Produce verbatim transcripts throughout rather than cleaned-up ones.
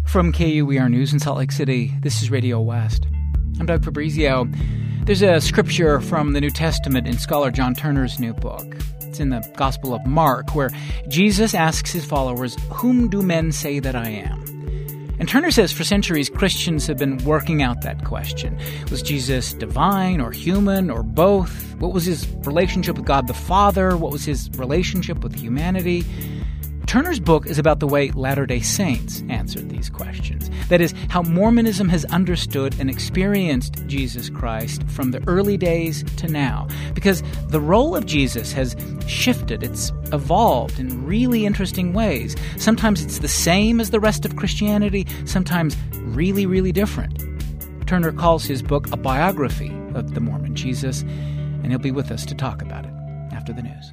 From K U E R News in Salt Lake City, this is Radio West. I'm Doug Fabrizio. There's a scripture from the New Testament in scholar John Turner's new book. It's in the Gospel of Mark, where Jesus asks his followers, "Whom do men say that I am?" And Turner says for centuries, Christians have been working out that question. Was Jesus divine or human or both? What was his relationship with God the Father? What was his relationship with humanity? Turner's book is about the way Latter-day Saints answered these questions. That is, how Mormonism has understood and experienced Jesus Christ from the early days to now. Because the role of Jesus has shifted, it's evolved in really interesting ways. Sometimes it's the same as the rest of Christianity, sometimes really, really different. Turner calls his book a biography of the Mormon Jesus, and he'll be with us to talk about it after the news.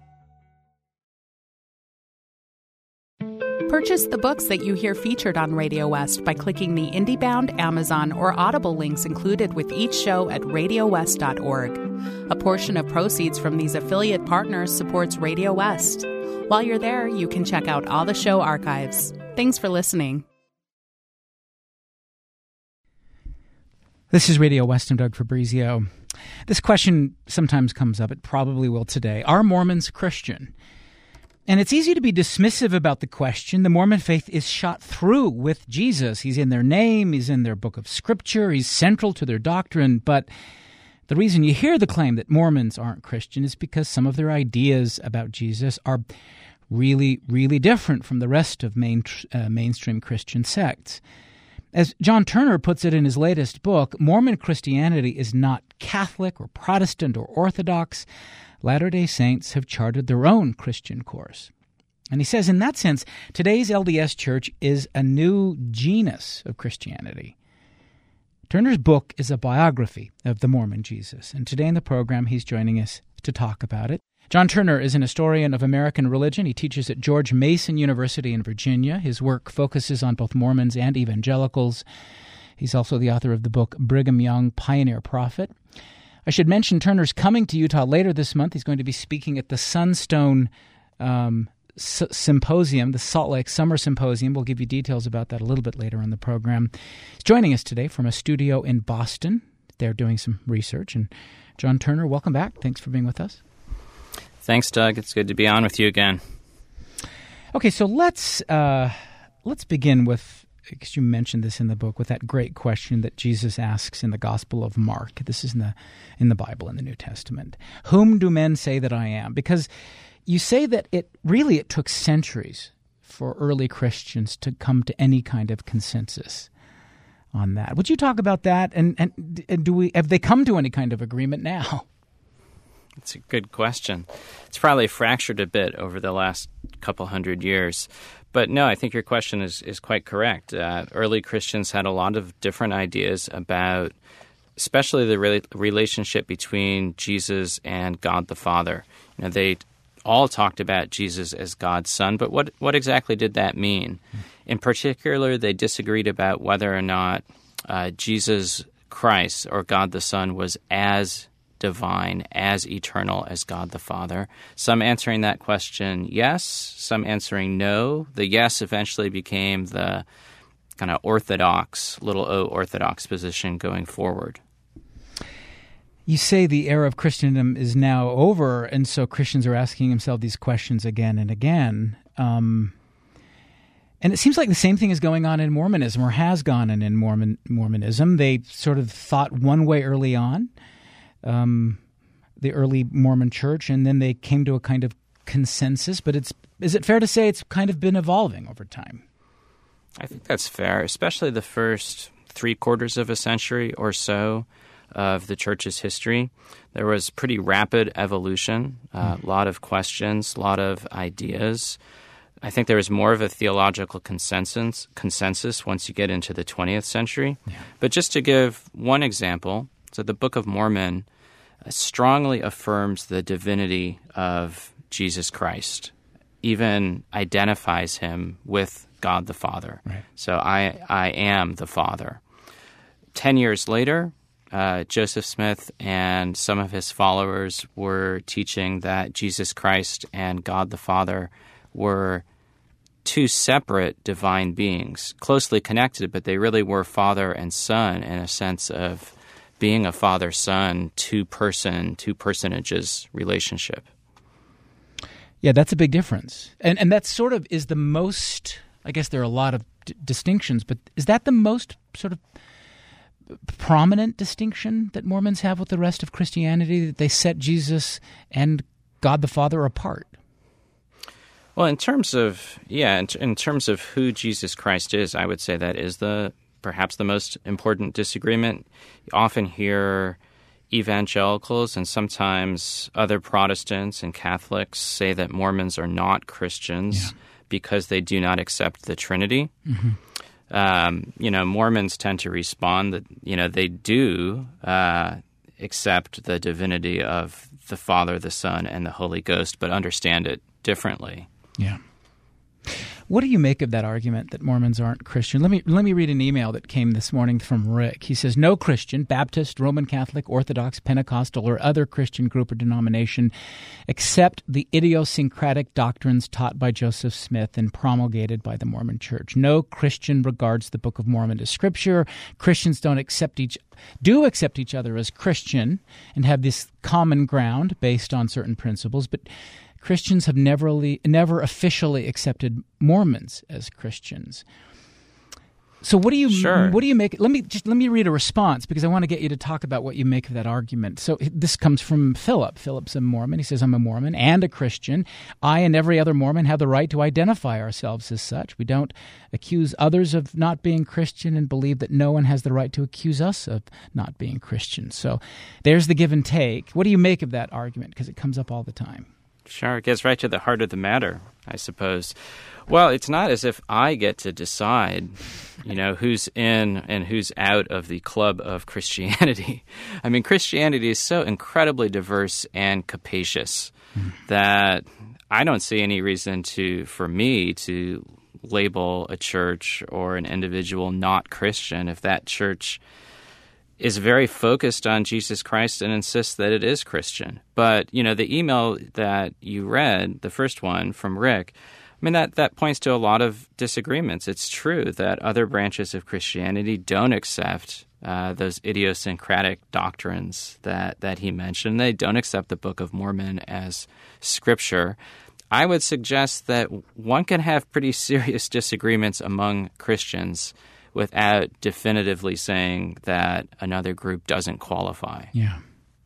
Purchase the books that you hear featured on Radio West by clicking the IndieBound, Amazon, or Audible links included with each show at radio west dot org. A portion of proceeds from these affiliate partners supports Radio West. While you're there, you can check out all the show archives. Thanks for listening. This is Radio West. I'm Doug Fabrizio. This question sometimes comes up. It probably will today. Are Mormons Christian? And it's easy to be dismissive about the question. The Mormon faith is shot through with Jesus. He's in their name. He's in their book of Scripture. He's central to their doctrine. But the reason you hear the claim that Mormons aren't Christian is because some of their ideas about Jesus are really, really different from the rest of main, uh, mainstream Christian sects. As John Turner puts it in his latest book, Mormon Christianity is not Catholic or Protestant or Orthodox. Latter-day Saints have charted their own Christian course. And he says, in that sense, today's L D S Church is a new genus of Christianity. Turner's book is a biography of the Mormon Jesus, and today in the program he's joining us to talk about it. John Turner is an historian of American religion. He teaches at George Mason University in Virginia. His work focuses on both Mormons and evangelicals. He's also the author of the book Brigham Young, Pioneer Prophet. I should mention Turner's coming to Utah later this month. He's going to be speaking at the Sunstone um, S- Symposium, the Salt Lake Summer Symposium. We'll give you details about that a little bit later on the program. He's joining us today from a studio in Boston. They're doing some research. And John Turner, welcome back. Thanks for being with us. Thanks, Doug. It's good to be on with you again. Okay, so let's uh, let's begin with, because you mentioned this in the book, with that great question that Jesus asks in the Gospel of Mark. This is in the in the Bible, in the New Testament. Whom do men say that I am? Because you say that it really it took centuries for early Christians to come to any kind of consensus on that. Would you talk about that? And and, and do we have they come to any kind of agreement now? It's a good question. It's probably fractured a bit over the last couple hundred years. But no, I think your question is, is quite correct. Uh, early Christians had a lot of different ideas about especially the re- relationship between Jesus and God the Father. You know, they all talked about Jesus as God's son, but what, what exactly did that mean? In particular, they disagreed about whether or not uh, Jesus Christ or God the Son was as divine, as eternal as God the Father. Some answering that question yes, some answering no. The yes eventually became the kind of orthodox, little o orthodox position going forward. You say the era of Christendom is now over, and so Christians are asking themselves these questions again and again. Um, and it seems like the same thing is going on in Mormonism, or has gone on in Mormon Mormonism. They sort of thought one way early on, Um, the early Mormon church, and then they came to a kind of consensus. But it's is it fair to say it's kind of been evolving over time? I think that's fair, especially the first three quarters of a century or so of the church's history. There was pretty rapid evolution, a uh, mm. lot of questions, a lot of ideas. I think there was more of a theological consensus consensus once you get into the twentieth century. Yeah. But just to give one example, so the Book of Mormon strongly affirms the divinity of Jesus Christ, even identifies him with God the Father. Right. So I, I am the Father. Ten years later, uh, Joseph Smith and some of his followers were teaching that Jesus Christ and God the Father were two separate divine beings, closely connected, but they really were father and son in a sense of being a father-son, two-person, two personages relationship. Yeah, that's a big difference. And and that sort of is the most, I guess there are a lot of d- distinctions, but is that the most sort of prominent distinction that Mormons have with the rest of Christianity, that they set Jesus and God the Father apart? Well, in terms of, yeah, in, in terms of who Jesus Christ is, I would say that is the perhaps the most important disagreement. You often hear evangelicals and sometimes other Protestants and Catholics say that Mormons are not Christians yeah. because they do not accept the Trinity. Mm-hmm. Um, you know, Mormons tend to respond that, you know, they do uh, accept the divinity of the Father, the Son, and the Holy Ghost, but understand it differently. Yeah. What do you make of that argument that Mormons aren't Christian? Let me let me read an email that came this morning from Rick. He says, no Christian, Baptist, Roman Catholic, Orthodox, Pentecostal, or other Christian group or denomination accept the idiosyncratic doctrines taught by Joseph Smith and promulgated by the Mormon Church. No Christian regards the Book of Mormon as Scripture. Christians don't accept each do accept each other as Christian and have this common ground based on certain principles, but Christians have never, never officially accepted Mormons as Christians. So what do you sure. what do you make? Let me just let me read a response because I want to get you to talk about what you make of that argument. So this comes from Philip. Philip's a Mormon. He says, "I'm a Mormon and a Christian. I and every other Mormon have the right to identify ourselves as such. We don't accuse others of not being Christian and believe that no one has the right to accuse us of not being Christian." So there's the give and take. What do you make of that argument? Because it comes up all the time. Sure, it gets right to the heart of the matter, I suppose. Well, it's not as if I get to decide, you know, who's in and who's out of the club of Christianity. I mean, Christianity is so incredibly diverse and capacious mm. that I don't see any reason to, for me, to label a church or an individual not Christian if that church is very focused on Jesus Christ and insists that it is Christian. But, you know, the email that you read, the first one from Rick, I mean, that, that points to a lot of disagreements. It's true that other branches of Christianity don't accept uh, those idiosyncratic doctrines that, that he mentioned. They don't accept the Book of Mormon as Scripture. I would suggest that one can have pretty serious disagreements among Christians without definitively saying that another group doesn't qualify. Yeah.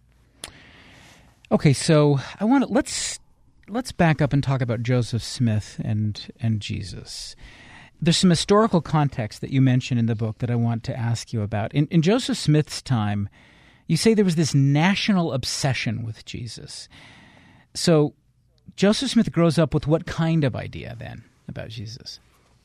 Okay, so I want to let's let's back up and talk about Joseph Smith and and Jesus. There's some historical context that you mention in the book that I want to ask you about. In, in Joseph Smith's time, you say there was this national obsession with Jesus. So Joseph Smith grows up with what kind of idea then about Jesus?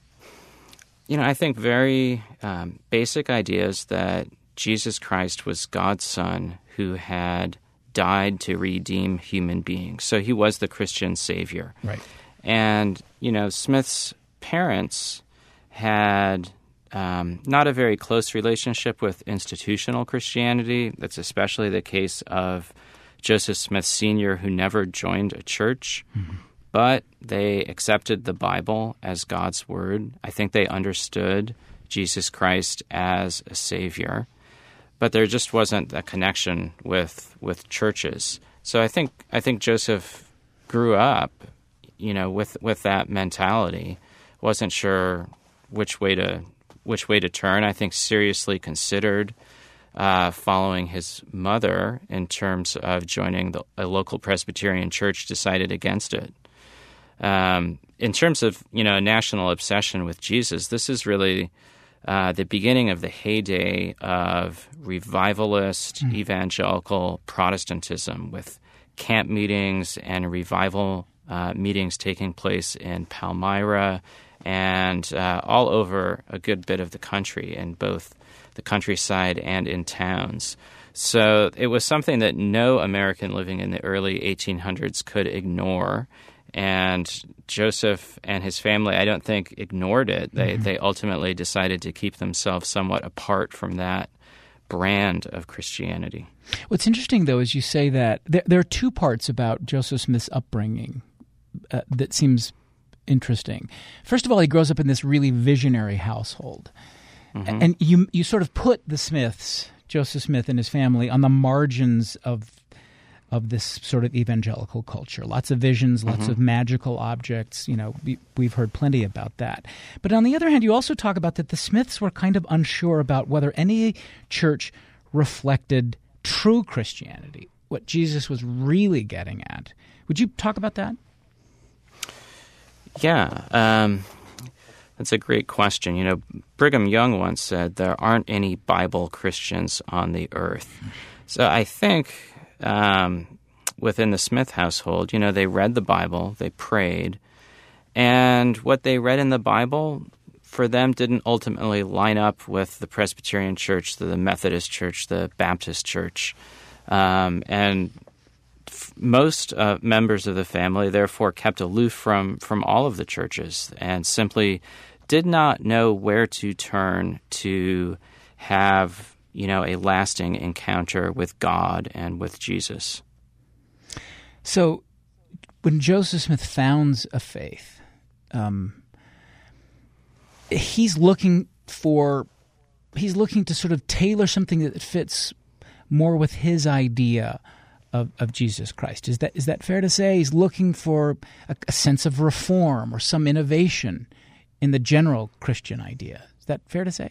You know, I think very um, basic ideas that Jesus Christ was God's Son who had died to redeem human beings. So he was the Christian Savior. Right. And, you know, Smith's parents had um, not a very close relationship with institutional Christianity. That's especially the case of Joseph Smith Senior, who never joined a church. Mm-hmm. But they accepted the Bible as God's word. I think they understood Jesus Christ as a Savior. But there just wasn't a connection with with churches. So I think I think Joseph grew up, you know, with with that mentality. Wasn't sure which way to which way to turn. I think seriously considered uh, following his mother in terms of joining the, a local Presbyterian church. Decided against it. Um, in terms of, you know, a national obsession with Jesus, this is really uh, the beginning of the heyday of revivalist, mm. evangelical Protestantism, with camp meetings and revival uh, meetings taking place in Palmyra and uh, all over a good bit of the country, in both the countryside and in towns. So it was something that no American living in the early eighteen hundreds could ignore. And Joseph and his family, I don't think, ignored it. They mm-hmm. they ultimately decided to keep themselves somewhat apart from that brand of Christianity. What's interesting, though, is you say that there, there are two parts about Joseph Smith's upbringing uh, that seems interesting. First of all, he grows up in this really visionary household. Mm-hmm. And you you sort of put the Smiths, Joseph Smith and his family, on the margins of of this sort of evangelical culture. Lots of visions, lots mm-hmm. of magical objects. You know, we, we've heard plenty about that. But on the other hand, you also talk about that the Smiths were kind of unsure about whether any church reflected true Christianity, what Jesus was really getting at. Would you talk about that? Yeah, um, that's a great question. You know, Brigham Young once said, there aren't any Bible Christians on the earth. So I think um, within the Smith household, you know, they read the Bible, they prayed, and what they read in the Bible for them didn't ultimately line up with the Presbyterian Church, the Methodist Church, the Baptist Church. Um, and f- most uh, members of the family, therefore, kept aloof from, from all of the churches and simply did not know where to turn to have, you know, a lasting encounter with God and with Jesus. So when Joseph Smith founds a faith, um, he's looking for, he's looking to sort of tailor something that fits more with his idea of, of Jesus Christ. Is that is that fair to say? He's looking for a, a sense of reform or some innovation in the general Christian idea. Is that fair to say?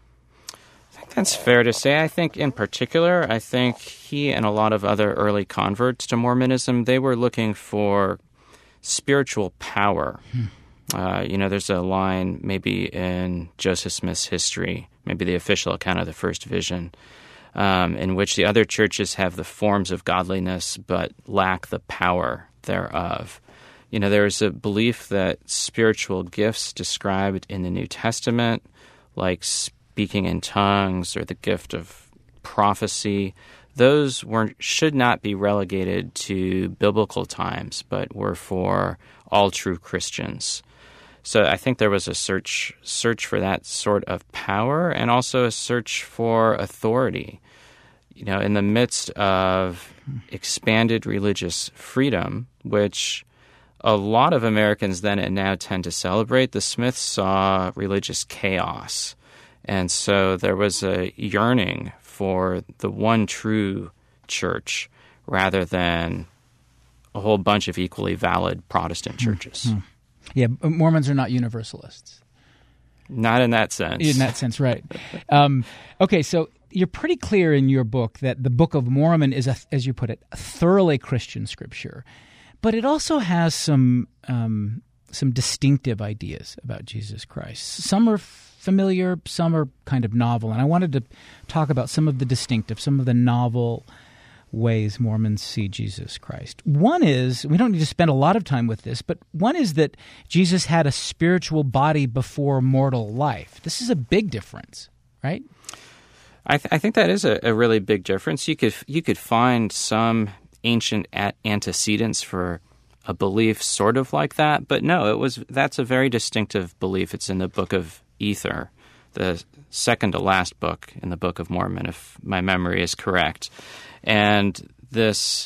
I think that's fair to say. I think in particular, I think he and a lot of other early converts to Mormonism, they were looking for spiritual power. Hmm. Uh, you know, there's a line maybe in Joseph Smith's history, maybe the official account of the first vision, Um, in which the other churches have the forms of godliness but lack the power thereof. You know, there is a belief that spiritual gifts described in the New Testament, like speaking in tongues or the gift of prophecy, those weren't should not be relegated to biblical times, but were for all true Christians. So I think there was a search search for that sort of power and also a search for authority. You know, in the midst of expanded religious freedom, which a lot of Americans then and now tend to celebrate, the Smiths saw religious chaos. And so there was a yearning for the one true church rather than a whole bunch of equally valid Protestant churches. Mm-hmm. Yeah, Mormons are not universalists. Not in that sense. In that sense, right. Um, okay, so you're pretty clear in your book that the Book of Mormon is, a, as you put it, a thoroughly Christian scripture, but it also has some um, some distinctive ideas about Jesus Christ. Some are familiar, some are kind of novel, and I wanted to talk about some of the distinctive, some of the novel ways Mormons see Jesus Christ. One is, we don't need to spend a lot of time with this, but one is that Jesus had a spiritual body before mortal life. This is a big difference, right? I, th- I think that is a, a really big difference. You could you could find some ancient a- antecedents for a belief sort of like that, but no, it was that's a very distinctive belief. It's in the Book of Ether, the second to last book in the Book of Mormon, if my memory is correct. And this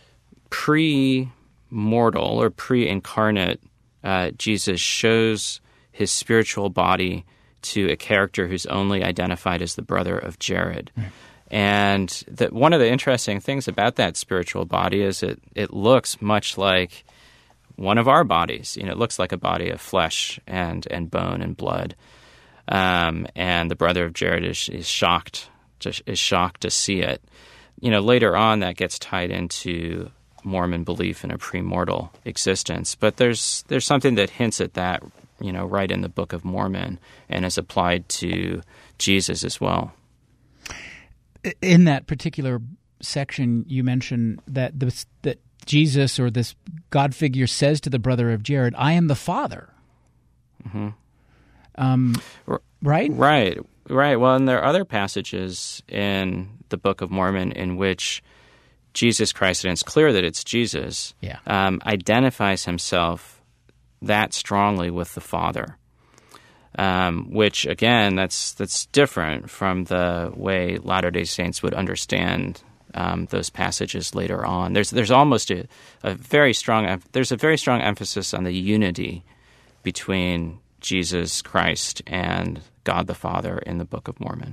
pre-mortal or pre-incarnate uh, Jesus shows his spiritual body to a character who's only identified as the brother of Jared. Right. And that one of the interesting things about that spiritual body is it, it looks much like one of our bodies. You know, it looks like a body of flesh and, and bone and blood. Um, and the brother of Jared is, is shocked to, is shocked to see it. You know, later on that gets tied into Mormon belief in a premortal existence. But there's there's something that hints at that, you know, right in the Book of Mormon and is applied to Jesus as well. In that particular section, you mention that this, that Jesus or this God figure says to the brother of Jared, "I am the Father." Mm-hmm. Um, right? Right. Right. Well, and there are other passages in the Book of Mormon in which Jesus Christ, and it's clear that it's Jesus, yeah. um, identifies himself that strongly with the Father, um, which, again, that's that's different from the way Latter-day Saints would understand um, those passages later on. There's there's almost a, a very strong there's a very strong emphasis on the unity between Jesus Christ and God the Father in the Book of Mormon.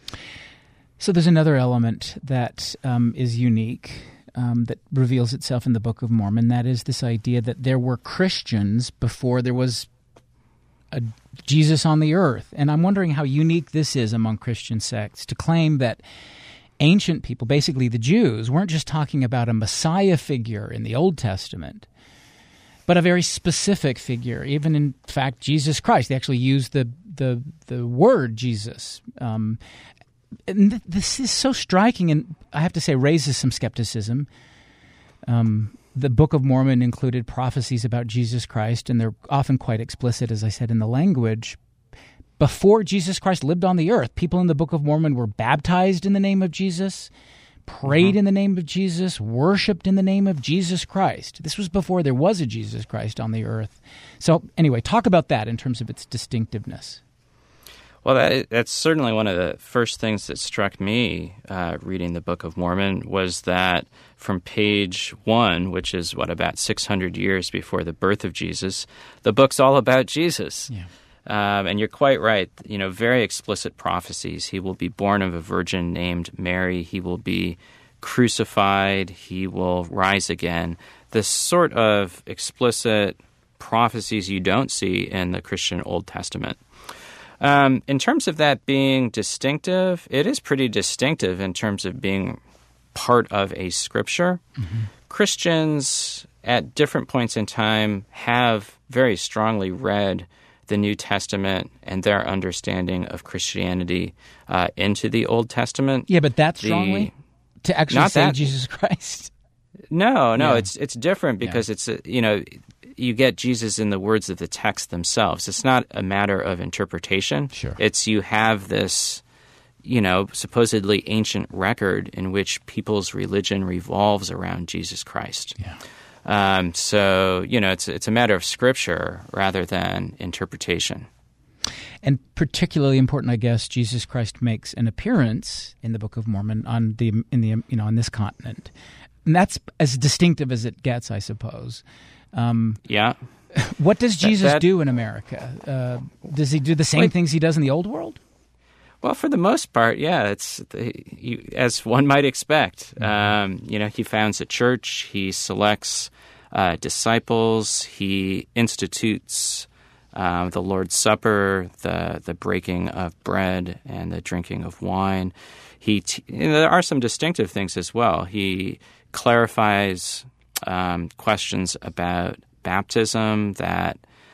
So there's another element that um, is unique, um, that reveals itself in the Book of Mormon. That is this idea that there were Christians before there was a Jesus on the earth. And I'm wondering how unique this is among Christian sects to claim that ancient people, basically the Jews, weren't just talking about a Messiah figure in the Old Testament, but a very specific figure. Even in fact, Jesus Christ. They actually used the the the word Jesus. Um, and th- this is so striking, and I have to say raises some skepticism. Um, the Book of Mormon included prophecies about Jesus Christ, and they're often quite explicit, as I said, in the language. Before Jesus Christ lived on the earth, people in the Book of Mormon were baptized in the name of Jesus, prayed mm-hmm. in the name of Jesus, worshipped in the name of Jesus Christ. This was before there was a Jesus Christ on the earth. So anyway, talk about that in terms of its distinctiveness. Well, that, that's certainly one of the first things that struck me uh, reading the Book of Mormon was that from page one, which is, what, about six hundred years before the birth of Jesus, the book's all about Jesus. Yeah. Um, and you're quite right. You know, very explicit prophecies. He will be born of a virgin named Mary. He will be crucified. He will rise again. The sort of explicit prophecies you don't see in the Christian Old Testament. Um, in terms of that being distinctive, it is pretty distinctive in terms of being part of a scripture. Mm-hmm. Christians at different points in time have very strongly read the New Testament and their understanding of Christianity uh, into the Old Testament. Yeah, but that strongly? The, to actually say that, Jesus Christ? No, no, yeah. it's it's different because yeah. it's, a, you know, you get Jesus in the words of the text themselves. It's not a matter of interpretation. Sure. It's you have this, you know, supposedly ancient record in which people's religion revolves around Jesus Christ. Yeah. Um, so, you know, it's it's a matter of scripture rather than interpretation. And particularly important, I guess, Jesus Christ makes an appearance in the Book of Mormon on the in the you know on this continent, and that's as distinctive as it gets, I suppose. Um, yeah. What does Jesus that, that, do in America? Uh, does he do the same like, things he does in the Old World? Well, for the most part, yeah, it's you, as one might expect. Mm-hmm. Um, you know, he founds a church. He selects uh, disciples. He institutes uh, the Lord's Supper, the the breaking of bread, and the drinking of wine. He t- you know, there are some distinctive things as well. He clarifies um, questions about baptism that.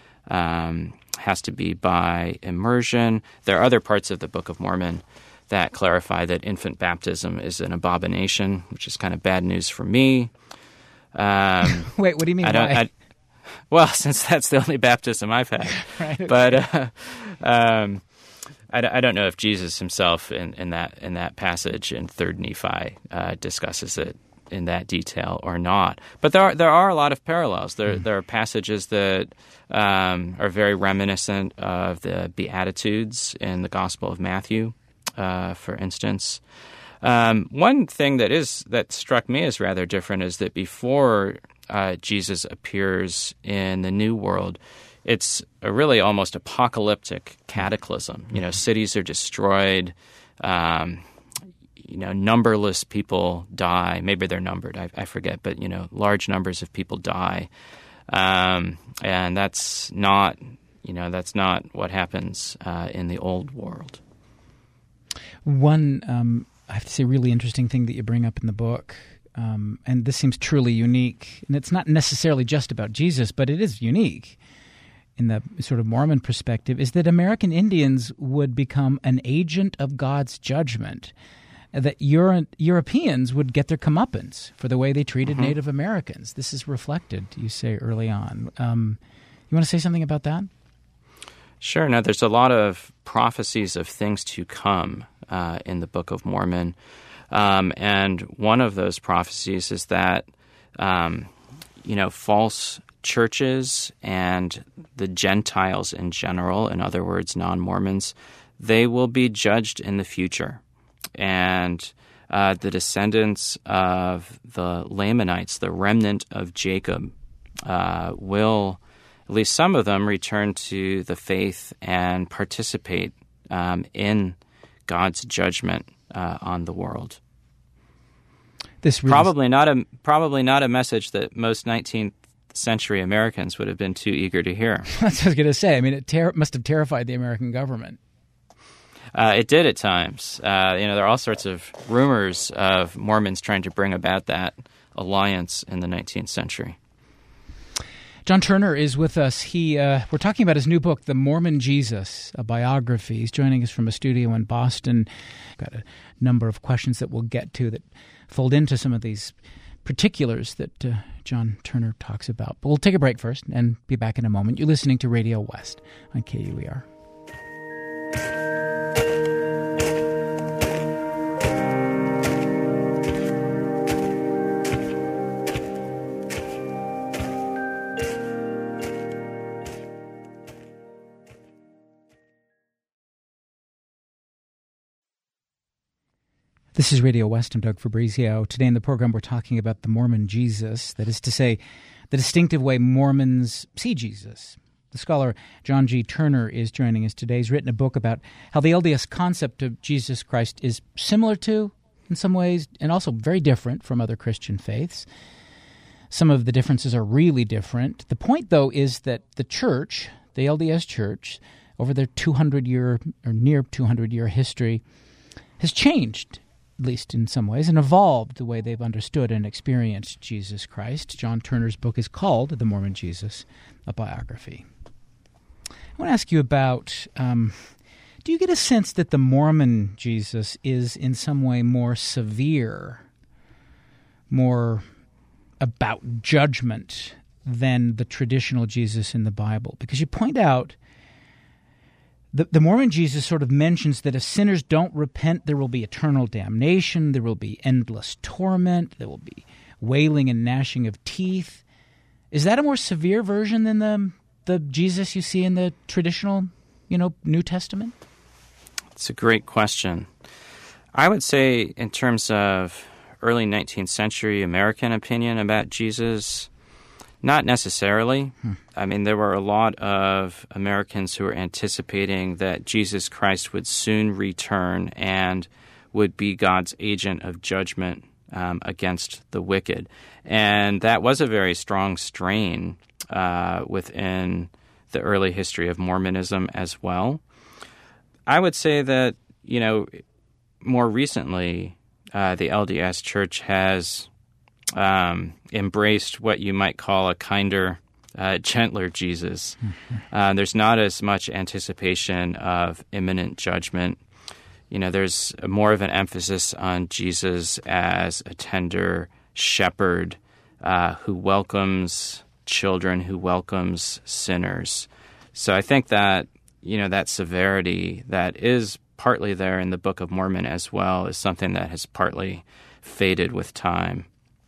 Um, has to be by immersion. There are other parts of the Book of Mormon that clarify that infant baptism is an abomination, which is kind of bad news for me. Um, Wait, what do you mean? I don't, why? I, well, since that's the only baptism I've had. right, okay. But uh, um, I, I don't know if Jesus himself in, in that in that passage in Third Nephi uh, discusses it in that detail or not. But there are there are a lot of parallels. There mm. there are passages that um, are very reminiscent of the Beatitudes in the Gospel of Matthew, uh, for instance. Um, one thing that is that struck me as rather different is that before uh, Jesus appears in the New World, it's a really almost apocalyptic cataclysm. You know, cities are destroyed. Um, You know, numberless people die. Maybe they're numbered. I, I forget. But, you know, large numbers of people die. Um, and that's not, you know, that's not what happens uh, in the old world. One, um, I have to say, really interesting thing that you bring up in the book, um, and this seems truly unique, and it's not necessarily just about Jesus, but it is unique in the sort of Mormon perspective, is that American Indians would become an agent of God's judgment. That Euro- Europeans would get their comeuppance for the way they treated mm-hmm. Native Americans. This is reflected, you say, early on. Um, you want to say something about that? Sure. Now, there's a lot of prophecies of things to come uh, in the Book of Mormon. Um, and one of those prophecies is that, um, you know, false churches and the Gentiles in general, in other words, non-Mormons, they will be judged in the future. And uh, the descendants of the Lamanites, the remnant of Jacob, uh, will at least some of them return to the faith and participate um, in God's judgment uh, on the world. This really probably not a probably not a message that most nineteenth century Americans would have been too eager to hear. That's what I was going to say. I mean, it ter- must have terrified the American government. Uh, it did at times. Uh, you know, there are all sorts of rumors of Mormons trying to bring about that alliance in the nineteenth century. John Turner is with us. He uh, we're talking about his new book, The Mormon Jesus, a biography. He's joining us from a studio in Boston. Got a number of questions that we'll get to that fold into some of these particulars that uh, John Turner talks about. But we'll take a break first and be back in a moment. You're listening to Radio West on K U E R. This is Radio West. I'm Doug Fabrizio. Today in the program, we're talking about the Mormon Jesus, that is to say, the distinctive way Mormons see Jesus. The scholar John G. Turner is joining us today. He's written a book about how the L D S concept of Jesus Christ is similar to, in some ways, and also very different from other Christian faiths. Some of the differences are really different. The point, though, is that the church, the L D S church, over their two hundred year or near two hundred year history, has changed, at least in some ways, and evolved the way they've understood and experienced Jesus Christ. John Turner's book is called The Mormon Jesus, a biography. I want to ask you about, um, do you get a sense that the Mormon Jesus is in some way more severe, more about judgment than the traditional Jesus in the Bible? Because you point out The, the Mormon Jesus sort of mentions that if sinners don't repent, there will be eternal damnation, there will be endless torment, there will be wailing and gnashing of teeth. Is that a more severe version than the the Jesus you see in the traditional, you know, New Testament? It's a great question. I would say in terms of early nineteenth century American opinion about Jesus, not necessarily. Hmm. I mean, there were a lot of Americans who were anticipating that Jesus Christ would soon return and would be God's agent of judgment um, against the wicked. And that was a very strong strain uh, within the early history of Mormonism as well. I would say that, you know, more recently, uh, the L D S Church has Um, embraced what you might call a kinder, uh, gentler Jesus. Mm-hmm. Uh, there's not as much anticipation of imminent judgment. You know, there's more of an emphasis on Jesus as a tender shepherd uh, who welcomes children, who welcomes sinners. So I think that, you know, that severity that is partly there in the Book of Mormon as well is something that has partly faded with time.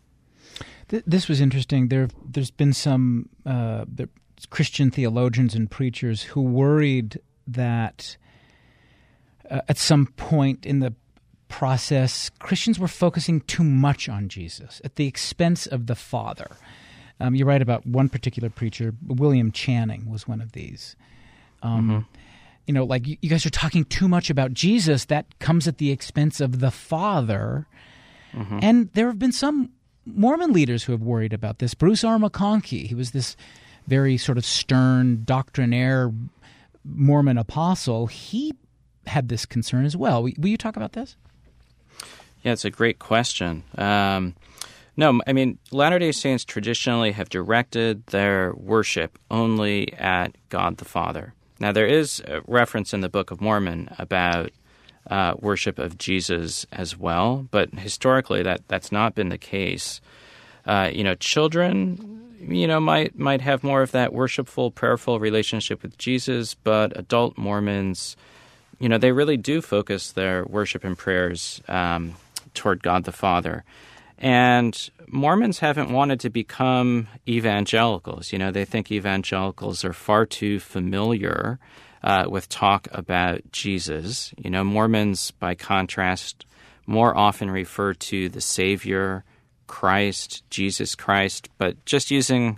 This was interesting. There, there's been some uh, the Christian theologians and preachers who worried that uh, at some point in the process, Christians were focusing too much on Jesus at the expense of the Father. Um, you write about one particular preacher, William Channing was one of these. Um, mm-hmm. You know, like, you guys are talking too much about Jesus. That comes at the expense of the Father. Mm-hmm. And there have been some Mormon leaders who have worried about this. Bruce R. McConkie, he was this very sort of stern, doctrinaire Mormon apostle. He had this concern as well. Will you talk about this? Yeah, it's a great question. Um, no, I mean, Latter-day Saints traditionally have directed their worship only at God the Father. Now, there is a reference in the Book of Mormon about Uh, worship of Jesus as well, but historically that, that's not been the case. Uh, you know, children, you know, might might have more of that worshipful, prayerful relationship with Jesus, but adult Mormons, you know, they really do focus their worship and prayers um, toward God the Father. And Mormons haven't wanted to become evangelicals. You know, they think evangelicals are far too familiar Uh, with talk about Jesus. You know, Mormons, by contrast, more often refer to the Savior, Christ, Jesus Christ, but just using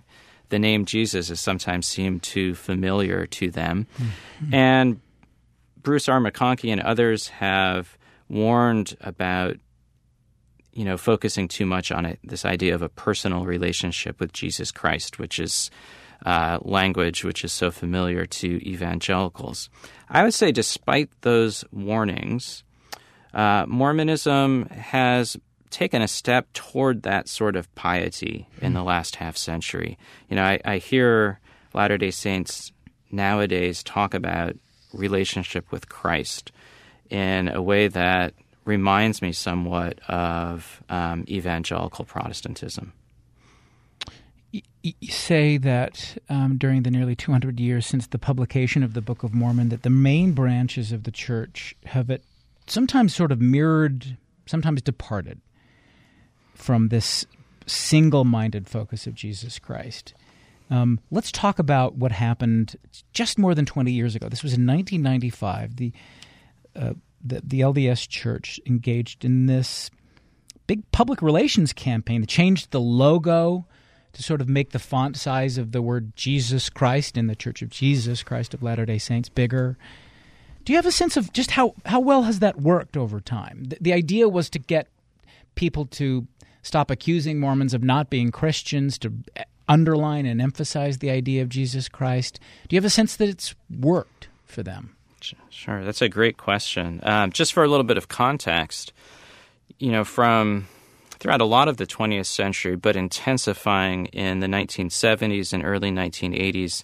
the name Jesus has sometimes seemed too familiar to them. Mm-hmm. And Bruce R. McConkie and others have warned about, you know, focusing too much on it, this idea of a personal relationship with Jesus Christ, which is uh, language which is so familiar to evangelicals. I would say despite those warnings, uh, Mormonism has taken a step toward that sort of piety in the last half century. You know, I, I hear Latter-day Saints nowadays talk about relationship with Christ in a way that reminds me somewhat of um, evangelical Protestantism. You say that um, during the nearly two hundred years since the publication of the Book of Mormon, that the main branches of the church have it sometimes sort of mirrored, sometimes departed from this single-minded focus of Jesus Christ. Um, let's talk about what happened just more than twenty years ago. This was in nineteen ninety-five. The, uh, the the L D S Church engaged in this big public relations campaign that changed the logo to sort of make the font size of the word Jesus Christ in the Church of Jesus Christ of Latter-day Saints bigger. Do you have a sense of just how, how well has that worked over time? The, the idea was to get people to stop accusing Mormons of not being Christians, to underline and emphasize the idea of Jesus Christ. Do you have a sense that it's worked for them? Sure. That's a great question. Um, just for a little bit of context, you know, from throughout a lot of the twentieth century, but intensifying in the nineteen seventies and early nineteen eighties,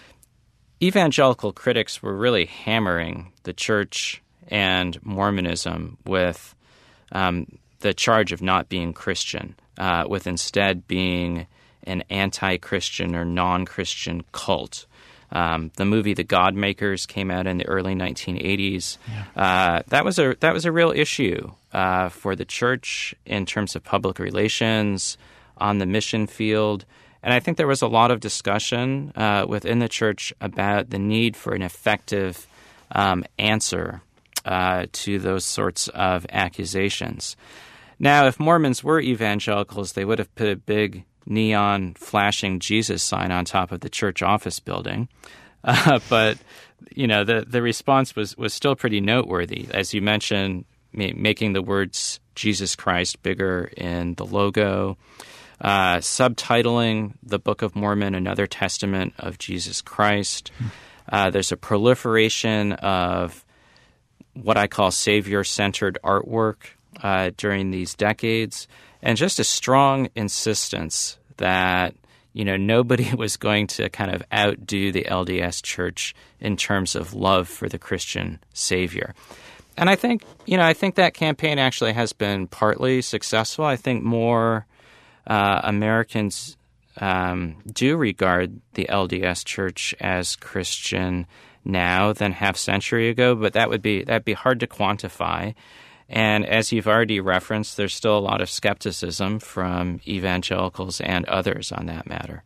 evangelical critics were really hammering the church and Mormonism with um, the charge of not being Christian, uh, with instead being an anti-Christian or non-Christian cult. Um, the movie The Godmakers came out in the early nineteen eighties. Yeah. Uh, that was a that was a real issue uh, for the church in terms of public relations, on the mission field. And I think there was a lot of discussion uh, within the church about the need for an effective um, answer uh, to those sorts of accusations. Now, if Mormons were evangelicals, they would have put a big neon flashing Jesus sign on top of the church office building. Uh, but, you know, the, the response was, was still pretty noteworthy. As you mentioned, ma- making the words Jesus Christ bigger in the logo, uh, subtitling the Book of Mormon, Another Testament of Jesus Christ. Uh, there's a proliferation of what I call Savior-centered artwork uh, during these decades. And just a strong insistence that, you know, nobody was going to kind of outdo the L D S Church in terms of love for the Christian Savior. And I think, you know, I think that campaign actually has been partly successful. I think more uh, Americans um, do regard the L D S Church as Christian now than half century ago, but that would be that'd be hard to quantify. And as you've already referenced, there's still a lot of skepticism from evangelicals and others on that matter.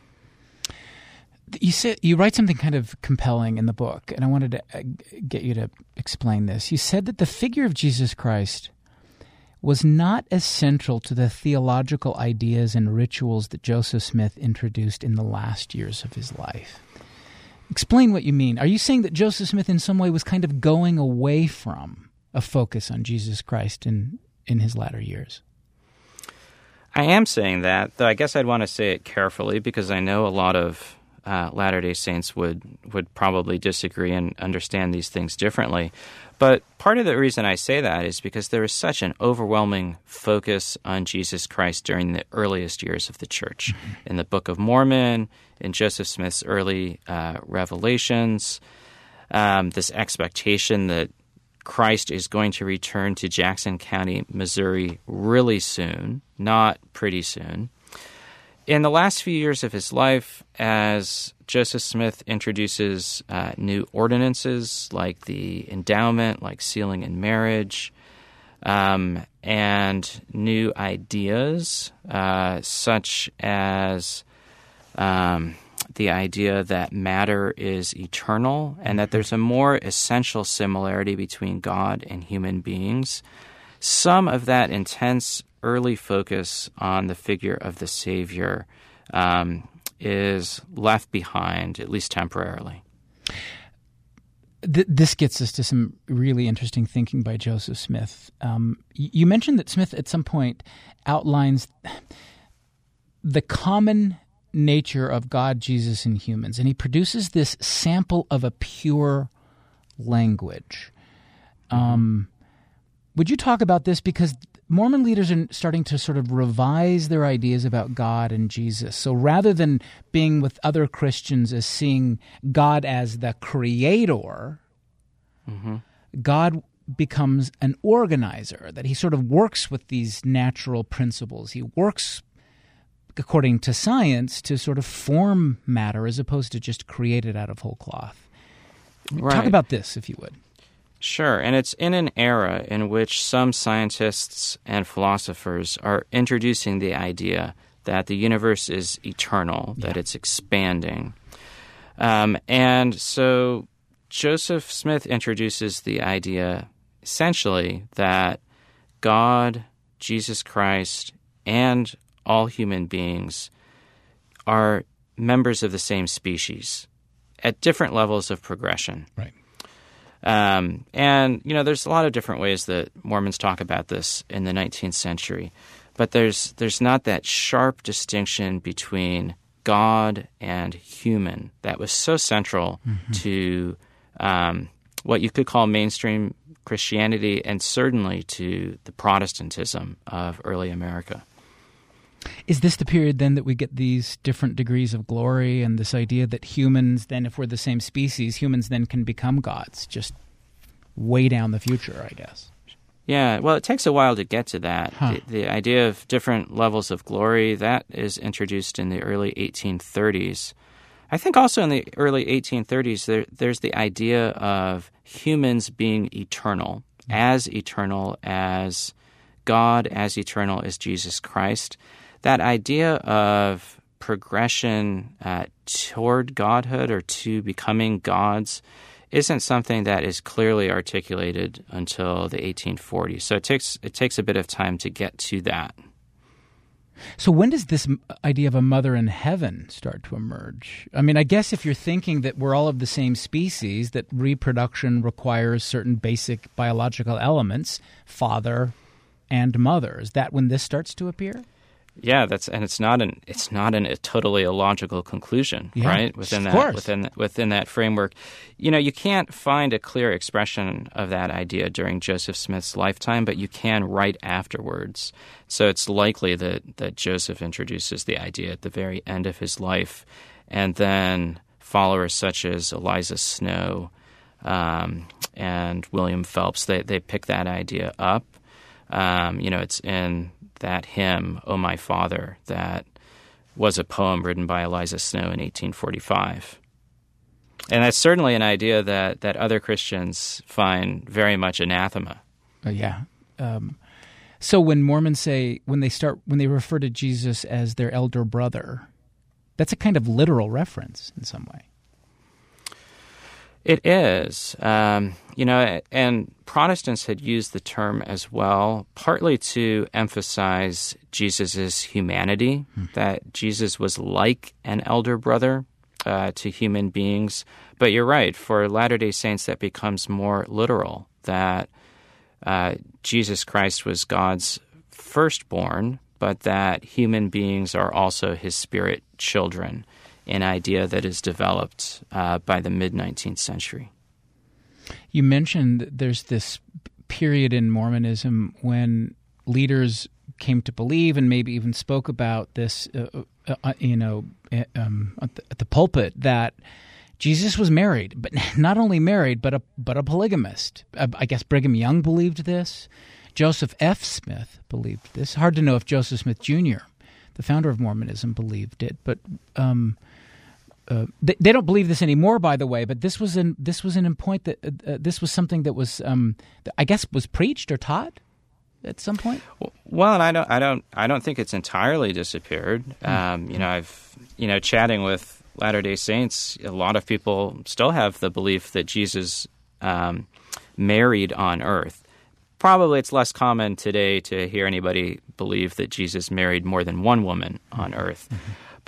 You say, you write something kind of compelling in the book, and I wanted to get you to explain this. You said that the figure of Jesus Christ was not as central to the theological ideas and rituals that Joseph Smith introduced in the last years of his life. Explain what you mean. Are you saying that Joseph Smith in some way was kind of going away from a focus on Jesus Christ in, in his latter years? I am saying that, though I guess I'd want to say it carefully because I know a lot of uh, Latter-day Saints would, would probably disagree and understand these things differently. But part of the reason I say that is because there is such an overwhelming focus on Jesus Christ during the earliest years of the church. Mm-hmm. In the Book of Mormon, in Joseph Smith's early uh, revelations, um, this expectation that Christ is going to return to Jackson County, Missouri really soon, not pretty soon. In the last few years of his life, as Joseph Smith introduces uh, new ordinances like the endowment, like sealing in marriage, um, and new ideas uh, such as um, the idea that matter is eternal and that there's a more essential similarity between God and human beings. Some of that intense early focus on the figure of the Savior um, is left behind, at least temporarily. Th- this gets us to some really interesting thinking by Joseph Smith. Um, y- you mentioned that Smith at some point outlines the common nature of God, Jesus, and humans, and he produces this sample of a pure language. Um, would you talk about this? Because Mormon leaders are starting to sort of revise their ideas about God and Jesus. So rather than being with other Christians as seeing God as the creator, mm-hmm. God becomes an organizer, that he sort of works with these natural principles. He works, according to science, to sort of form matter as opposed to just create it out of whole cloth. Right. Talk about this, if you would. Sure, and it's in an era in which some scientists and philosophers are introducing the idea that the universe is eternal, yeah. that it's expanding. Um, and so Joseph Smith introduces the idea, essentially, that God, Jesus Christ, and all human beings are members of the same species at different levels of progression. Right. Um, and, you know, there's a lot of different ways that Mormons talk about this in the nineteenth century. But there's there's not that sharp distinction between God and human that was so central mm-hmm. to um, what you could call mainstream Christianity and certainly to the Protestantism of early America. Is this the period then that we get these different degrees of glory and this idea that humans then, if we're the same species, humans then can become gods, just way down the future, I guess? Yeah, well, it takes a while to get to that. Huh. The, the idea of different levels of glory, that is introduced in the early eighteen thirties. I think also in the early eighteen thirties, there, there's the idea of humans being eternal, mm-hmm. as eternal as God, as eternal as Jesus Christ. That idea of progression uh, toward godhood or to becoming gods isn't something that is clearly articulated until the eighteen forties. So it takes it takes a bit of time to get to that. So when does this idea of a mother in heaven start to emerge? I mean, I guess if you're thinking that we're all of the same species, that reproduction requires certain basic biological elements, father and mother, is that when this starts to appear? Yeah, that's and it's not an it's not an, a totally illogical conclusion, yeah, right? Within of that course. within within that framework, you know, you can't find a clear expression of that idea during Joseph Smith's lifetime, but you can right afterwards. So it's likely that that Joseph introduces the idea at the very end of his life, and then followers such as Eliza Snow um, and William Phelps they they pick that idea up. Um, you know, it's in that hymn, "O My Father," that was a poem written by Eliza Snow in eighteen forty-five. And that's certainly an idea that, that other Christians find very much anathema. Uh, yeah. Um, so when Mormons say, when they start, when they refer to Jesus as their elder brother, that's a kind of literal reference in some way. It is. Um, you know, and Protestants had used the term as well, partly to emphasize Jesus' humanity, hmm. that Jesus was like an elder brother uh, to human beings. But you're right, for Latter-day Saints that becomes more literal, that uh, Jesus Christ was God's firstborn, but that human beings are also his spirit children, an idea that is developed uh, by the mid-nineteenth century. You mentioned that there's this period in Mormonism when leaders came to believe and maybe even spoke about this, uh, uh, you know, um, at, the, at the pulpit, that Jesus was married, but not only married, but a but a polygamist. Uh, I guess Brigham Young believed this. Joseph F. Smith believed this. Hard to know if Joseph Smith Junior, the founder of Mormonism, believed it, but um, uh, they, they don't believe this anymore, by the way. But this was an this was an point that uh, this was something that was, um, I guess, was preached or taught at some point. Well, and I don't, I don't, I don't think it's entirely disappeared. Mm-hmm. Um, you know, I've, you know, chatting with Latter-day Saints, a lot of people still have the belief that Jesus um, married on earth. Probably it's less common today to hear anybody believe that Jesus married more than one woman on earth. Mm-hmm.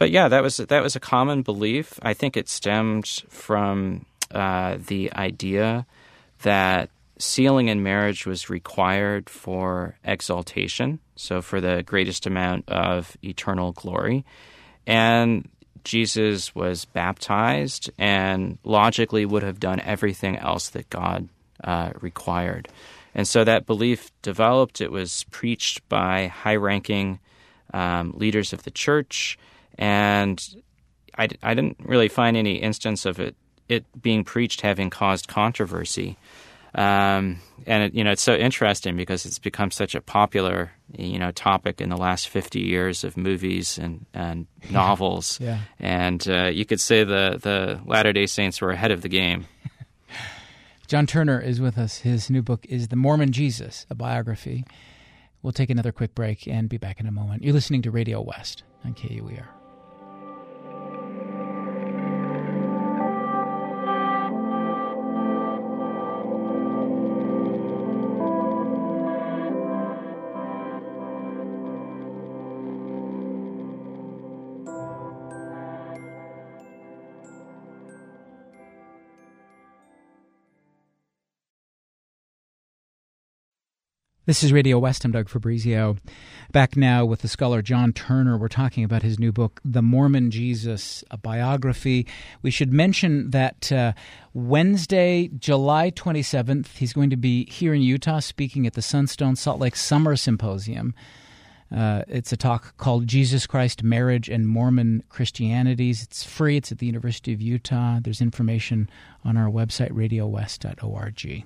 but yeah, that was that was a common belief. I think it stemmed from uh, the idea that sealing in marriage was required for exaltation, so for the greatest amount of eternal glory. And Jesus was baptized and logically would have done everything else that God uh, required. And so that belief developed. It was preached by high-ranking um, leaders of the church, and I, I didn't really find any instance of it, it being preached having caused controversy. Um, and, it, you know, it's so interesting because it's become such a popular, you know, topic in the last fifty years of movies and, and novels. Yeah. And uh, you could say the, the Latter-day Saints were ahead of the game. John Turner is with us. His new book is The Mormon Jesus, a biography. We'll take another quick break and be back in a moment. You're listening to Radio West on K U E R. This is Radio West. I'm Doug Fabrizio. Back now with the scholar John Turner. We're talking about his new book, The Mormon Jesus, a biography. We should mention that uh, Wednesday, July twenty-seventh, he's going to be here in Utah speaking at the Sunstone Salt Lake Summer Symposium. Uh, it's a talk called Jesus Christ, Marriage and Mormon Christianities. It's free. It's at the University of Utah. There's information on our website, radio west dot org.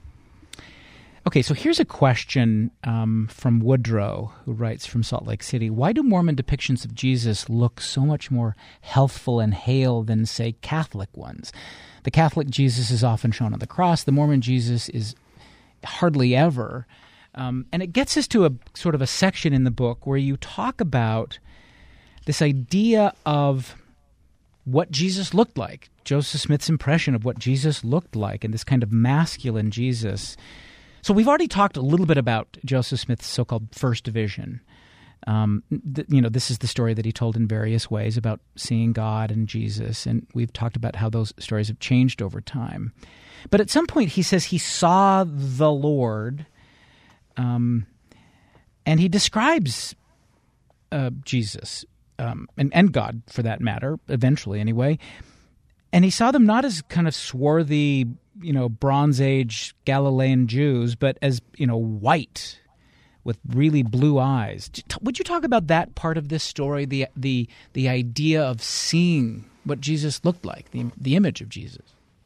Okay, so here's a question um, from Woodrow, who writes from Salt Lake City. Why do Mormon depictions of Jesus look so much more healthful and hale than, say, Catholic ones? The Catholic Jesus is often shown on the cross. The Mormon Jesus is hardly ever. Um, and it gets us to a sort of a section in the book where you talk about this idea of what Jesus looked like, Joseph Smith's impression of what Jesus looked like, and this kind of masculine Jesus. So we've already talked a little bit about Joseph Smith's so-called first vision. Um, th- you know, this is the story that he told in various ways about seeing God and Jesus, and we've talked about how those stories have changed over time. But at some point he says he saw the Lord, um, and he describes uh, Jesus, um, and, and God for that matter, eventually anyway, and he saw them not as kind of swarthy, you know, Bronze Age Galilean Jews, but as, you know, white with really blue eyes. Would you talk about that part of this story, the the the idea of seeing what Jesus looked like, the the image of Jesus?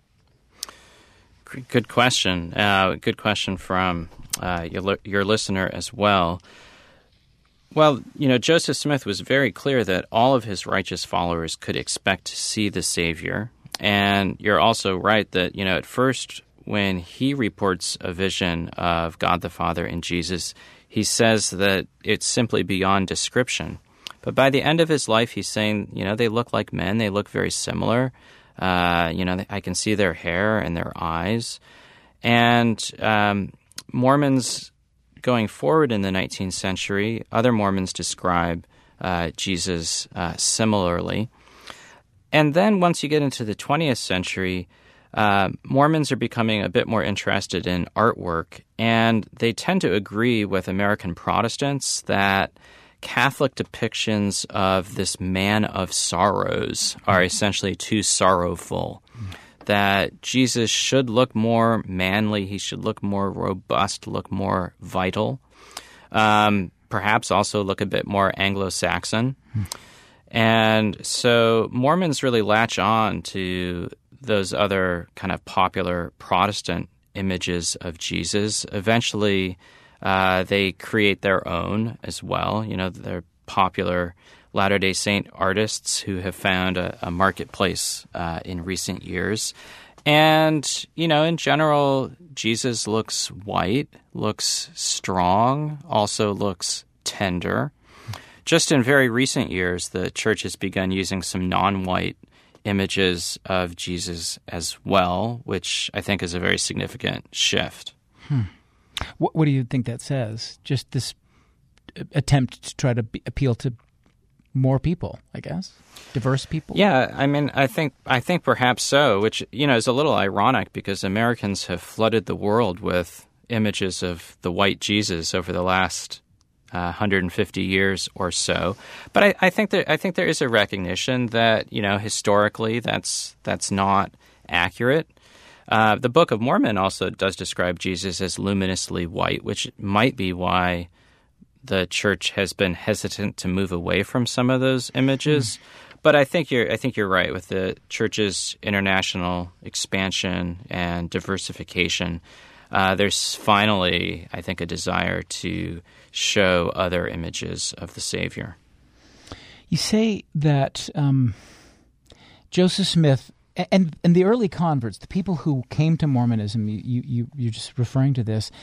Good question. Uh, good question from uh, your, your listener as well. Well, you know, Joseph Smith was very clear that all of his righteous followers could expect to see the Savior. And you're also right that, you know, at first when he reports a vision of God the Father and Jesus, he says that it's simply beyond description. But by the end of his life, he's saying, you know, they look like men. They look very similar. Uh, you know, I can see their hair and their eyes. And um, Mormons going forward in the nineteenth century, other Mormons describe uh, Jesus uh, similarly. And then once you get into the twentieth century, uh, Mormons are becoming a bit more interested in artwork, and they tend to agree with American Protestants that Catholic depictions of this man of sorrows are essentially too sorrowful, that Jesus should look more manly, he should look more robust, look more vital, um, perhaps also look a bit more Anglo-Saxon. Hmm. And so Mormons really latch on to those other kind of popular Protestant images of Jesus. Eventually, uh, they create their own as well. You know, they're popular Latter-day Saint artists who have found a, a marketplace uh, in recent years. And, you know, in general, Jesus looks white, looks strong, also looks tender. Just in very recent years, the church has begun using some non-white images of Jesus as well, which I think is a very significant shift. Hmm. What, what do you think that says? Just this attempt to try to be, appeal to more people, I guess, diverse people. Yeah, I mean, I think I think perhaps so, which, you know, is a little ironic because Americans have flooded the world with images of the white Jesus over the last uh, one hundred fifty years or so. But I, I think that I think there is a recognition that, you know, historically that's that's not accurate. Uh, the Book of Mormon also does describe Jesus as luminously white, which might be why the church has been hesitant to move away from some of those images. Mm. But I think you're I think you're right with the church's international expansion and diversification. Uh, there's finally, I think, a desire to show other images of the Savior. You say that um, Joseph Smith and and the early converts, the people who came to Mormonism, you you you're just referring to this.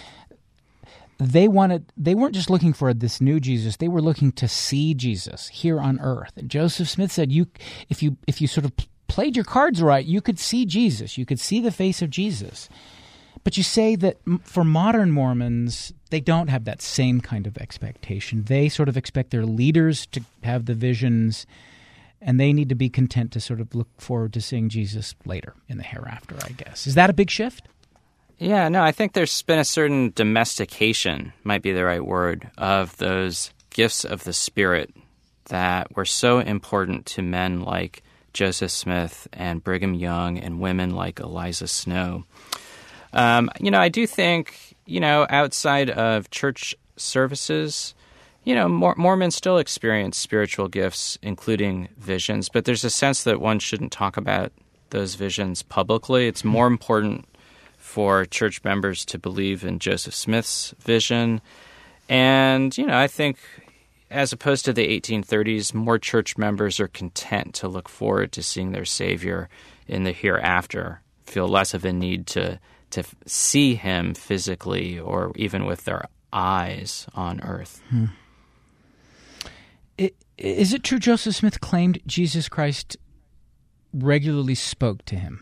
They wanted. They weren't just looking for this new Jesus. They were looking to see Jesus here on earth. And Joseph Smith said, "You, if you if you sort of played your cards right, you could see Jesus. You could see the face of Jesus." But you say that for modern Mormons, they don't have that same kind of expectation. They sort of expect their leaders to have the visions, and they need to be content to sort of look forward to seeing Jesus later in the hereafter, I guess. Is that a big shift? Yeah, no, I think there's been a certain domestication, might be the right word, of those gifts of the Spirit that were so important to men like Joseph Smith and Brigham Young and women like Eliza Snow. Um, you know, I do think, you know, outside of church services, you know, Mor- Mormons still experience spiritual gifts, including visions, but there's a sense that one shouldn't talk about those visions publicly. It's more important for church members to believe in Joseph Smith's vision. And, you know, I think as opposed to the eighteen thirties, more church members are content to look forward to seeing their Savior in the hereafter, feel less of a need to, to see him physically or even with their eyes on earth. Hmm. It, is it true Joseph Smith claimed Jesus Christ regularly spoke to him?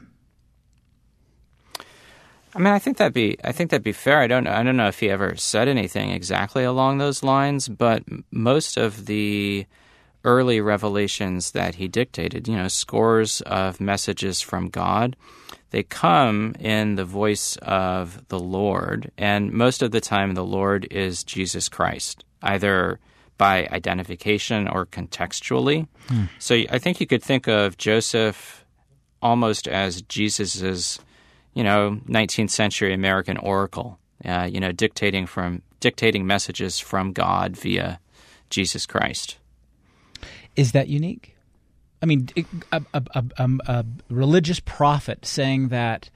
I mean, I think that'd be I think that'd be fair. I don't I don't know if he ever said anything exactly along those lines, but most of the early revelations that he dictated, you know, scores of messages from God, they come in the voice of the Lord, and most of the time the Lord is Jesus Christ, either by identification or contextually. Hmm. So I think you could think of Joseph almost as Jesus's, you know, nineteenth century American oracle, uh, you know, dictating from dictating messages from God via Jesus Christ. Is that unique? I mean, a, a, a, a, a religious prophet saying that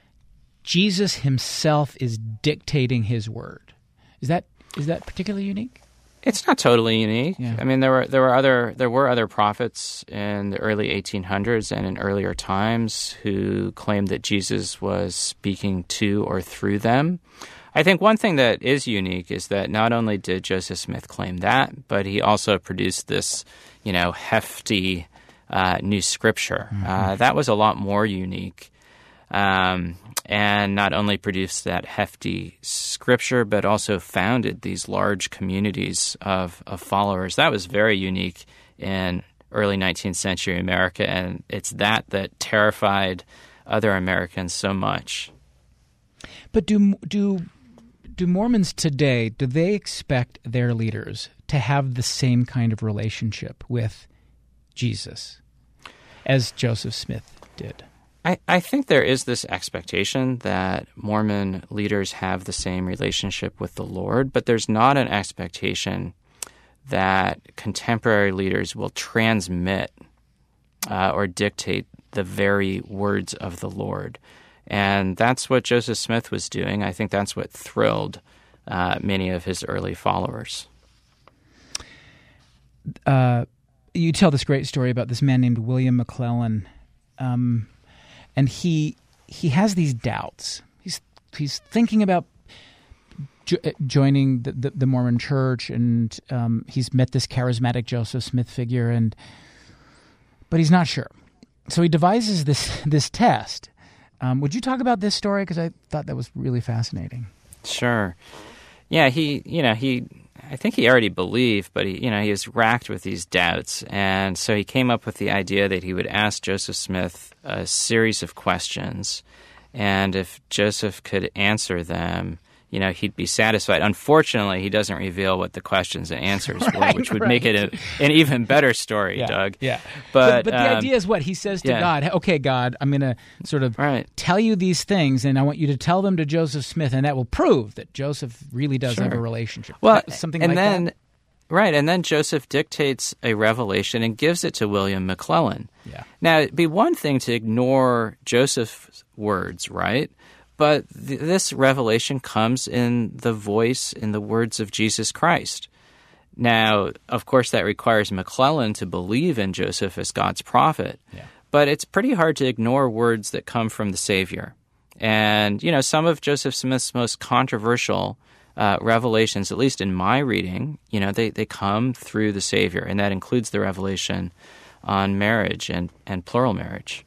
Jesus himself is dictating his word. Is that is that particularly unique? It's not totally unique. Yeah. I mean, there were there were other there were other prophets in the early eighteen hundreds and in earlier times who claimed that Jesus was speaking to or through them. I think one thing that is unique is that not only did Joseph Smith claim that, but he also produced this, you know, hefty uh, new scripture. Mm-hmm. Uh, that was a lot more unique. Um, and not only produced that hefty scripture, but also founded these large communities of, of followers. That was very unique in early nineteenth century America, and it's that that terrified other Americans so much. But do do do Mormons today, do they expect their leaders to have the same kind of relationship with Jesus as Joseph Smith did? I, I think there is this expectation that Mormon leaders have the same relationship with the Lord, but there's not an expectation that contemporary leaders will transmit uh, or dictate the very words of the Lord. And that's what Joseph Smith was doing. I think that's what thrilled uh, many of his early followers. Uh, you tell this great story about this man named William McClellan. Um And he he has these doubts. He's he's thinking about jo- joining the, the, the Mormon Church, and um, he's met this charismatic Joseph Smith figure, and but he's not sure. So he devises this this test. Um, would you talk about this story? Because I thought that was really fascinating. Sure. Yeah, he, you know, he, I think he already believed, but he, you know, he was racked with these doubts. And so he came up with the idea that he would ask Joseph Smith a series of questions. And if Joseph could answer them, you know, he'd be satisfied. Unfortunately, he doesn't reveal what the questions and answers right, were, which would right. make it a, an even better story, yeah, Doug. Yeah, But, but, but the um, idea is what? He says to yeah. God, okay, God, I'm going to sort of Right. tell you these things, and I want you to tell them to Joseph Smith, and that will prove that Joseph really does Sure. have a relationship. Well, Something and like then, that? Right, and then Joseph dictates a revelation and gives it to William McClellan. Yeah. Now, it'd be one thing to ignore Joseph's words, right? But th- this revelation comes in the voice, in the words of Jesus Christ. Now, of course, that requires McClellan to believe in Joseph as God's prophet. Yeah. But it's pretty hard to ignore words that come from the Savior. And, you know, some of Joseph Smith's most controversial uh, revelations, at least in my reading, you know, they, they come through the Savior, and that includes the revelation on marriage and, and plural marriage.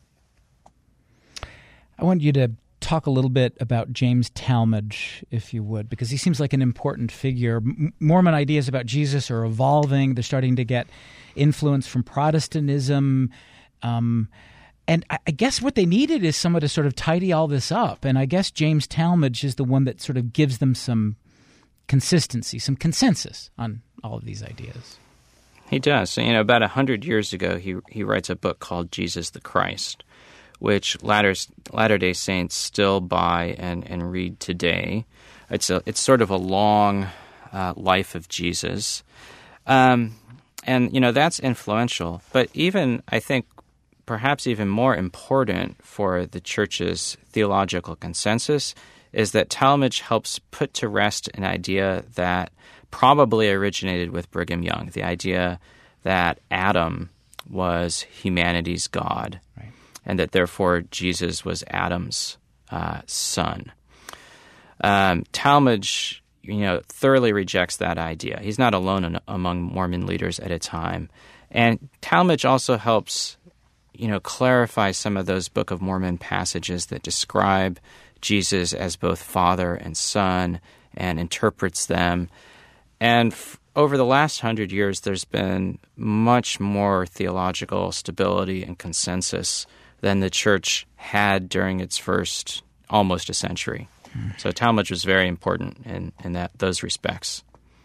I want you to talk a little bit about James Talmage, if you would, because he seems like an important figure. M- Mormon ideas about Jesus are evolving. They're starting to get influence from Protestantism. Um, and I, I guess what they needed is someone to sort of tidy all this up. And I guess James Talmage is the one that sort of gives them some consistency, some consensus on all of these ideas. He does. So, you know, about a hundred years ago, he he writes a book called Jesus the Christ, which Latter, Latter-day Saints still buy and, and read today. It's a, it's sort of a long uh, life of Jesus. Um, and, you know, that's influential. But even, I think, perhaps even more important for the Church's theological consensus is that Talmage helps put to rest an idea that probably originated with Brigham Young, the idea that Adam was humanity's God. Right. And that therefore Jesus was Adam's uh, son. Um, Talmage, you know, thoroughly rejects that idea. He's not alone in, among Mormon leaders at a time, and Talmage also helps, you know, clarify some of those Book of Mormon passages that describe Jesus as both Father and Son, and interprets them. And f- over the last hundred years, there's been much more theological stability and consensus than the Church had during its first almost a century. Hmm. So Talmage was very important in, in that those respects.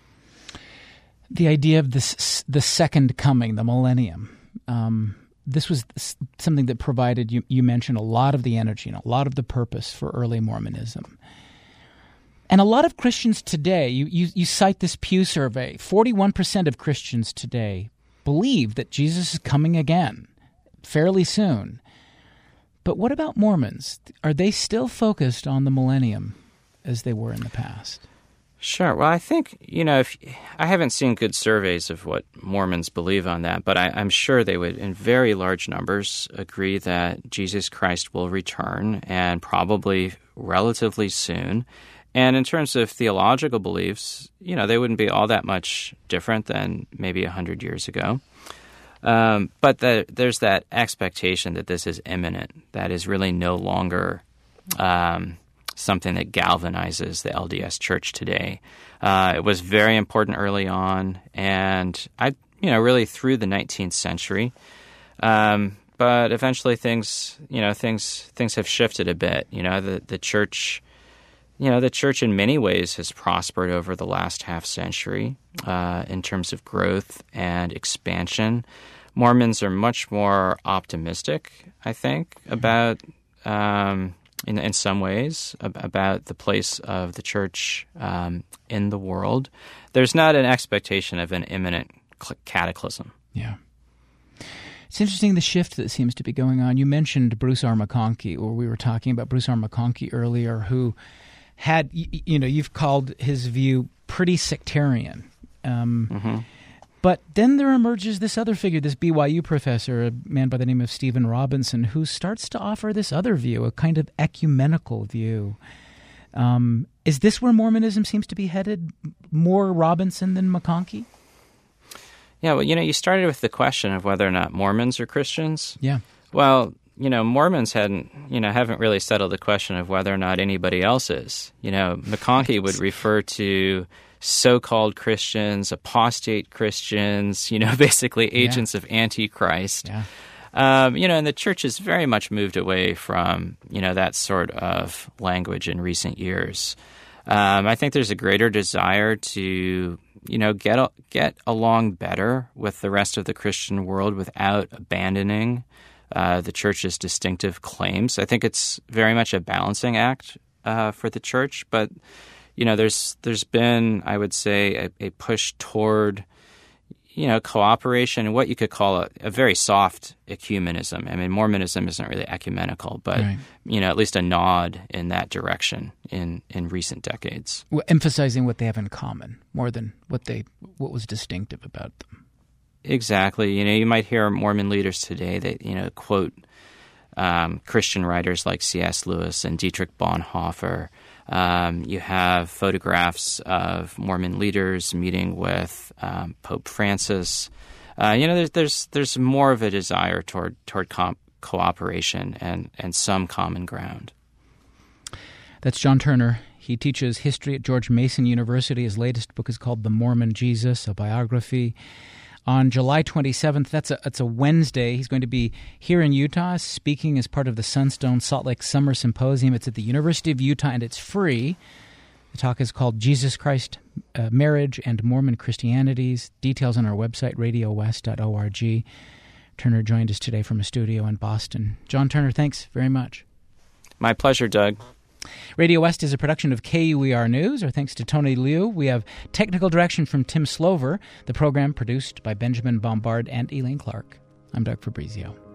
The idea of this, the second coming, the millennium, um, this was something that provided, you, you mentioned, a lot of the energy and a lot of the purpose for early Mormonism. And a lot of Christians today, you, you, you cite this Pew survey, forty-one percent of Christians today believe that Jesus is coming again fairly soon. But what about Mormons? Are they still focused on the millennium as they were in the past? Sure. Well, I think, you know, if I haven't seen good surveys of what Mormons believe on that, but I, I'm sure they would, in very large numbers, agree that Jesus Christ will return, and probably relatively soon. And in terms of theological beliefs, you know, they wouldn't be all that much different than maybe one hundred years ago. Um, but the, there's that expectation that this is imminent, that is really no longer um, something that galvanizes the L D S Church today. Uh, it was very important early on, and I, you know, really through the nineteenth century. Um, but eventually, things, you know, things things have shifted a bit. You know, the the church. You know, the church in many ways has prospered over the last half century uh, in terms of growth and expansion. Mormons are much more optimistic, I think, about, um, in, in some ways, ab- about the place of the church um, in the world. There's not an expectation of an imminent cataclysm. Yeah. It's interesting, the shift that seems to be going on. You mentioned Bruce R. McConkie, or we were talking about Bruce R. McConkie earlier, who had, you know, you've called his view pretty sectarian. Um, mm-hmm. But then there emerges this other figure, this B Y U professor, a man by the name of Stephen Robinson, who starts to offer this other view, a kind of ecumenical view. Um, is this where Mormonism seems to be headed, more Robinson than McConkie? Yeah, well, you know, you started with the question of whether or not Mormons are Christians. Yeah. Well, you know, Mormons hadn't, you know, haven't really settled the question of whether or not anybody else is. You know, McConkie would refer to so-called Christians, apostate Christians, you know, basically agents yeah. of Antichrist. Yeah. Um, you know, and the church has very much moved away from, you know, that sort of language in recent years. Um, I think there's a greater desire to, you know, get get along better with the rest of the Christian world without abandoning uh, the church's distinctive claims. I think it's very much a balancing act uh, for the church, but you know, there's there's been, I would say, a, a push toward, you know, cooperation and what you could call a, a very soft ecumenism. I mean, Mormonism isn't really ecumenical, but, right. you know, at least a nod in that direction in, in recent decades. Well, emphasizing what they have in common more than what they what was distinctive about them. Exactly. You know, you might hear Mormon leaders today that, you know, quote um, Christian writers like C S Lewis and Dietrich Bonhoeffer. Um, you have photographs of Mormon leaders meeting with um, Pope Francis. Uh, you know, there's there's there's more of a desire toward toward com- cooperation and, and some common ground. That's John Turner. He teaches history at George Mason University. His latest book is called The Mormon Jesus, a biography. On July twenty-seventh, that's a, that's a Wednesday, he's going to be here in Utah speaking as part of the Sunstone Salt Lake Summer Symposium. It's at the University of Utah, and it's free. The talk is called Jesus Christ, uh, Marriage, and Mormon Christianities. Details on our website, radio west dot org. Turner joined us today from a studio in Boston. John Turner, thanks very much. My pleasure, Doug. Radio West is a production of K U E R News. Our thanks to Tony Liu. We have technical direction from Tim Slover. The program produced by Benjamin Bombard and Elaine Clark. I'm Doug Fabrizio.